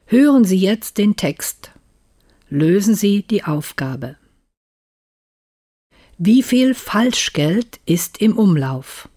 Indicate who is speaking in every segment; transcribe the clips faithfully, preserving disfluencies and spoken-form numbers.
Speaker 1: Hören Sie jetzt den Text. Lösen Sie die Aufgabe. Wie viel Falschgeld ist im Umlauf?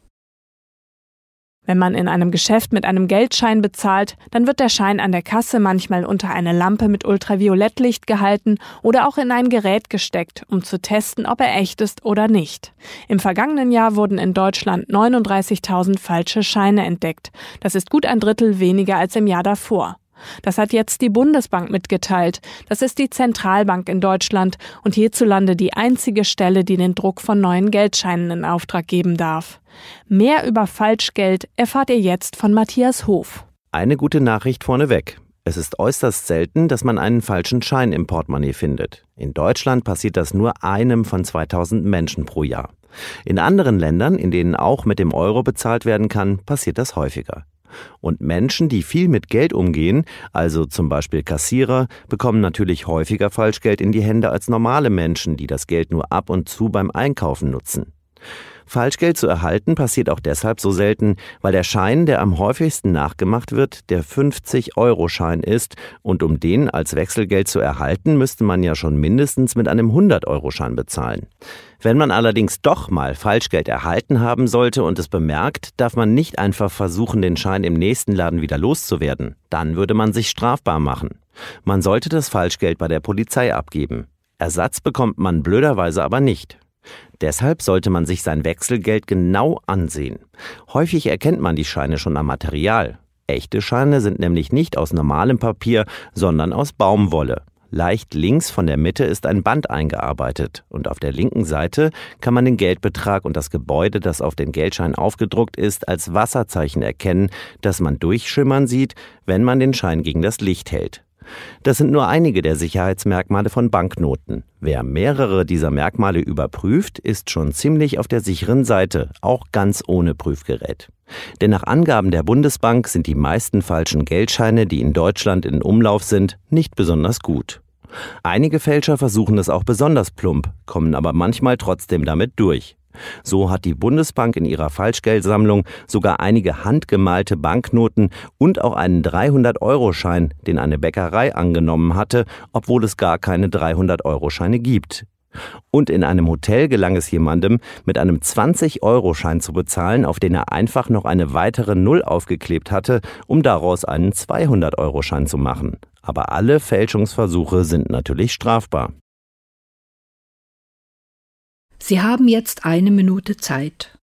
Speaker 2: Wenn man in einem Geschäft mit einem Geldschein bezahlt, dann wird der Schein an der Kasse manchmal unter eine Lampe mit Ultraviolettlicht gehalten oder auch in ein Gerät gesteckt, um zu testen, ob er echt ist oder nicht. Im vergangenen Jahr wurden in Deutschland neununddreißigtausend falsche Scheine entdeckt. Das ist gut ein Drittel weniger als im Jahr davor. Das hat jetzt die Bundesbank mitgeteilt. Das ist die Zentralbank in Deutschland und hierzulande die einzige Stelle, die den Druck von neuen Geldscheinen in Auftrag geben darf. Mehr über Falschgeld erfahrt ihr jetzt von Matthias Hof.
Speaker 3: Eine gute Nachricht vorneweg. Es ist äußerst selten, dass man einen falschen Schein im Portemonnaie findet. In Deutschland passiert das nur einem von zweitausend Menschen pro Jahr. In anderen Ländern, in denen auch mit dem Euro bezahlt werden kann, passiert das häufiger. Und Menschen, die viel mit Geld umgehen, also zum Beispiel Kassierer, bekommen natürlich häufiger Falschgeld in die Hände als normale Menschen, die das Geld nur ab und zu beim Einkaufen nutzen. Falschgeld zu erhalten passiert auch deshalb so selten, weil der Schein, der am häufigsten nachgemacht wird, der fünfzig-Euro-Schein ist und um den als Wechselgeld zu erhalten, müsste man ja schon mindestens mit einem hundert-Euro-Schein bezahlen. Wenn man allerdings doch mal Falschgeld erhalten haben sollte und es bemerkt, darf man nicht einfach versuchen, den Schein im nächsten Laden wieder loszuwerden. Dann würde man sich strafbar machen. Man sollte das Falschgeld bei der Polizei abgeben. Ersatz bekommt man blöderweise aber nicht. Deshalb sollte man sich sein Wechselgeld genau ansehen. Häufig erkennt man die Scheine schon am Material. Echte Scheine sind nämlich nicht aus normalem Papier, sondern aus Baumwolle. Leicht links von der Mitte ist ein Band eingearbeitet und auf der linken Seite kann man den Geldbetrag und das Gebäude, das auf den Geldschein aufgedruckt ist, als Wasserzeichen erkennen, das man durchschimmern sieht, wenn man den Schein gegen das Licht hält. Das sind nur einige der Sicherheitsmerkmale von Banknoten. Wer mehrere dieser Merkmale überprüft, ist schon ziemlich auf der sicheren Seite, auch ganz ohne Prüfgerät. Denn nach Angaben der Bundesbank sind die meisten falschen Geldscheine, die in Deutschland in Umlauf sind, nicht besonders gut. Einige Fälscher versuchen es auch besonders plump, kommen aber manchmal trotzdem damit durch. So hat die Bundesbank in ihrer Falschgeldsammlung sogar einige handgemalte Banknoten und auch einen dreihundert-Euro-Schein, den eine Bäckerei angenommen hatte, obwohl es gar keine dreihundert-Euro-Scheine gibt. Und in einem Hotel gelang es jemandem, mit einem zwanzig-Euro-Schein zu bezahlen, auf den er einfach noch eine weitere Null aufgeklebt hatte, um daraus einen zweihundert-Euro-Schein zu machen. Aber alle Fälschungsversuche sind natürlich strafbar.
Speaker 1: Sie haben jetzt eine Minute Zeit.